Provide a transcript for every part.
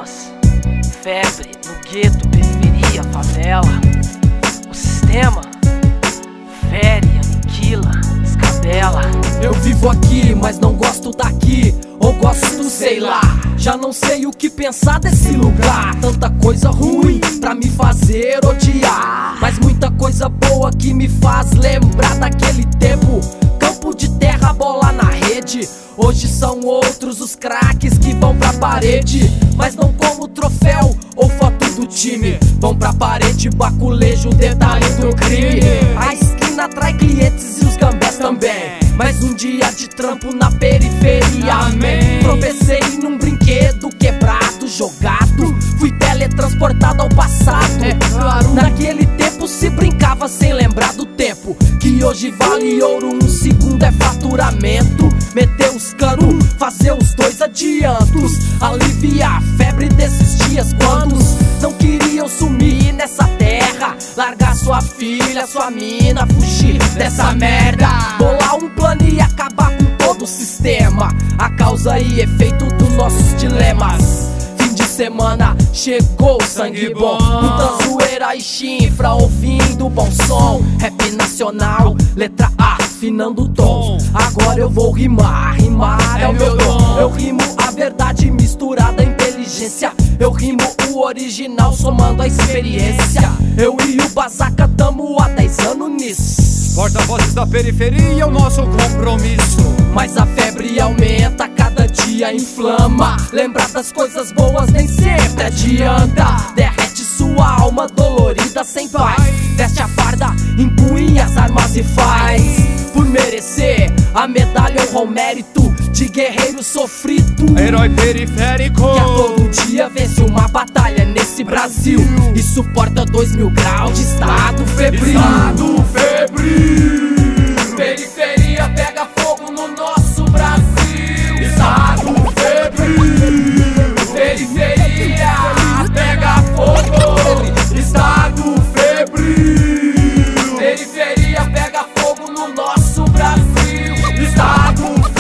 problemas. Febre no gueto, periferia, favela. O sistema fere, aniquila, descabela. Eu vivo aqui, mas não gosto daqui. Ou gosto, sei lá, já não sei o que pensar desse lugar. Tanta coisa ruim pra me fazer odiar, mas muita coisa boa que me faz lembrar daquele tempo. Campo de terra, bola na rede. Hoje são outros os craques que vão pra parede, mas não como troféu ou foto do time. Vão pra parede, baculejo, detalhe do crime. A esquina atrai clientes e os gambés também. Mais um dia de trampo na periferia, amém. Tropecei num brinquedo quebrado, jogado. Fui teletransportado ao passado. Naquele tempo se brincava sem lembrar do tempo que hoje vale ouro, um segundo é faturamento. Meter os canos, fazer os dois adiantos, aliviar a febre desses dias quando não queriam sumir nessa terra. Largar sua filha, sua mina, fugir dessa merda. Bolar um plano e acabar com todo o sistema. A causa e efeito dos nossos dilemas. Fim de semana, chegou sangue bom. Muita zoeira e chifra, ouvindo bom som. Rap nacional, letra A, afinando o tom. Agora eu vou rimar, rimar é o meu dom. Eu rimo a verdade misturada à inteligência. Eu rimo o original somando a experiência. Eu e o Basaca tamo há 10 anos nisso. Porta-vozes da periferia é o nosso compromisso. Mas a febre aumenta, cada dia inflama. Lembrar das coisas boas nem sempre adianta. Derrete sua alma dolorida sem paz. Veste a farda, empunha as armas e faz. Por merecer a medalha honra ao mérito de guerreiro sofrido, herói periférico que a todo dia vence uma batalha nesse Brasil e suporta 2000 graus de estado febril. Estado febril. Periferia pega fogo no nosso Brasil. Estado febril. Periferia pega fogo. Estado febril. Periferia pega fogo no nosso Brasil. Estado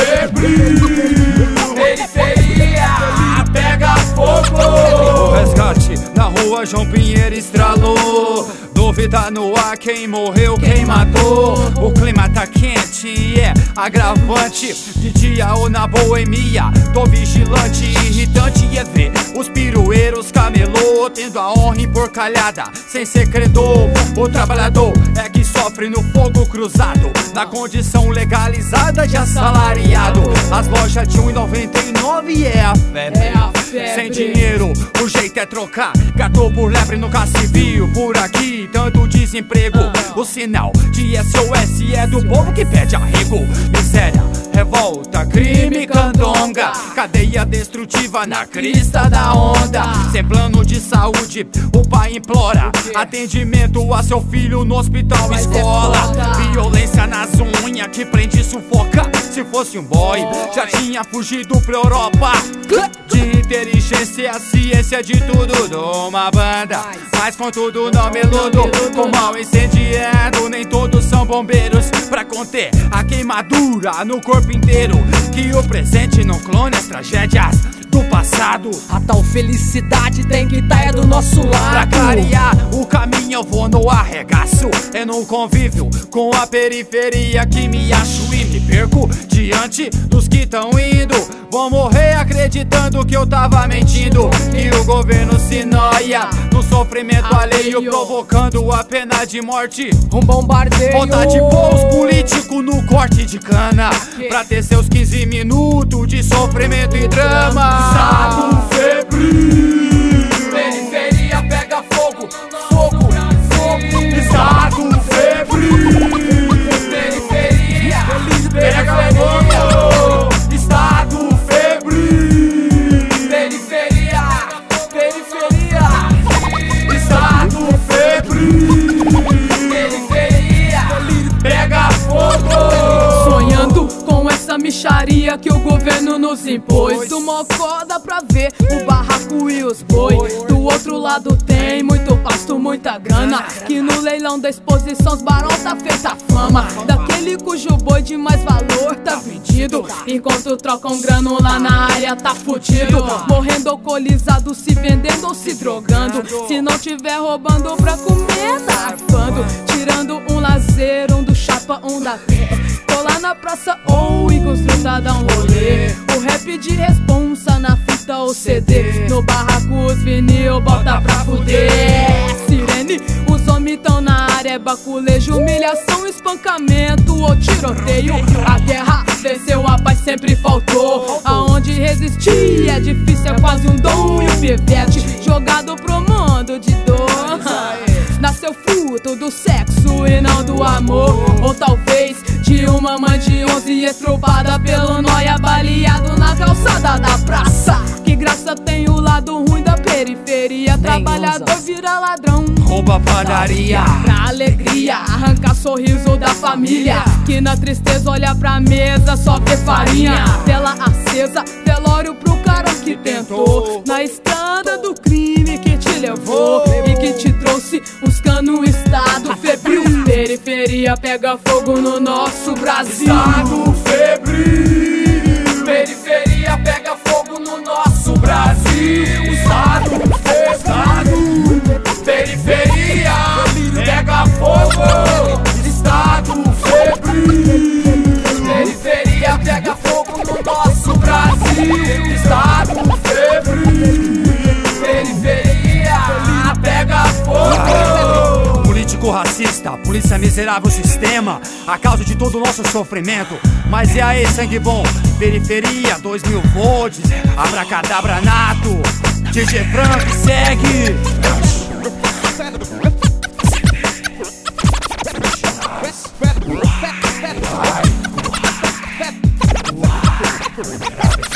febril. Periferia pega fogo. O resgate na rua João Pinheiro estralou. Dúvida no ar, quem morreu, quem matou. O clima tá quente, é agravante. De dia ou na boemia, tô vigilante. Irritante é ver os pirueiros camelô tendo a honra emporcalhada, sem ser credor. O trabalhador é que sofre no fogo cruzado, na condição legalizada de assalariado. As lojas de R$1,99 é a febre. Sem dinheiro, o jeito é trocar gato por lebre, nunca se viu por aqui tanto desemprego. O sinal de SOS é do povo que pede arrego. Miséria, revolta, crime, candonga, cadeia destrutiva na crista da onda. Sem plano de saúde, o pai implora atendimento a seu filho no hospital, escola. Violência nas unhas que prende e sufoca. Se fosse um boy, já tinha fugido pra Europa. De inteligência, a ciência de tudo de uma banda, mas contudo não meludo, com mal incendiando. Nem todos são bombeiros pra conter a queimadura no corpo inteiro. Que o presente não clone as tragédias do passado. A tal felicidade tem que tá do nosso lado. Pra clarear o caminho eu vou no arregaço. É no convívio com a periferia que me acho e me perco diante dos que tão indo. Vou morrer acreditando que eu tava mentindo, que o governo se noia no sofrimento alheio, provocando a pena de morte. Um bombardeio. Vontade de pôr os políticos no corte de cana, pra ter seus 15 minutos de sofrimento e drama. Estado febril. Periferia pega fogo, fogo, fogo. Estado febril. Periferia pega fogo. Estado febril. Periferia, periferia. Estado febril. Periferia pega fogo. Sonhando com essa micharia economia que o governo nos impôs. Do Mocó dá pra ver o barraco e os boi. Do outro lado tem muito pasto, muita grana, que no leilão da exposição os barão tá feita fama. Daquele cujo boi de mais valor tá vendido, enquanto trocam grano lá na área tá fudido. Morrendo alcoolizado, se vendendo ou se drogando. Se não tiver roubando pra comer, tá arfando. Tirando um lazer, um do chapa, um da terra. Colar na praça ou em construta dá um rolê. O rap de responsa na fita ou CD. No barraco os vinil bota pra fuder. Sirene, os homens tão na área, é baculejo, humilhação, espancamento ou tiroteio. A guerra venceu, a paz sempre faltou. Aonde resistir é difícil, é quase um dom. E o pivete jogado pro mundo de dor nasceu fruto do sexo e não do amor. Ou talvez de uma mãe de 11 estrupada pelo nóia, baleado na calçada da praça. Que graça tem o lado ruim da periferia. Trabalhador vira ladrão, rouba padaria. Pra alegria, arranca sorriso da família, que na tristeza olha pra mesa, só vê farinha. Tela acesa, velório pro cara que tentou. Na estrada do crime que te levou e que te trouxe uns cano estado febril. Periferia pega fogo no nosso Brasil. Estado febril. Periferia pega fogo no nosso Brasil. Estado periferia pega fogo. Estado febril. Periferia pega fogo no nosso Brasil. Estado febril. Periferia Pega fogo. Político racista, polícia miserável, sistema, a causa de todo o nosso sofrimento. Mas e aí, sangue bom? Periferia, 2000 volts, abracadabra nato. DJ Frank segue.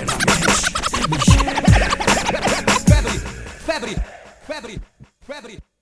Febre.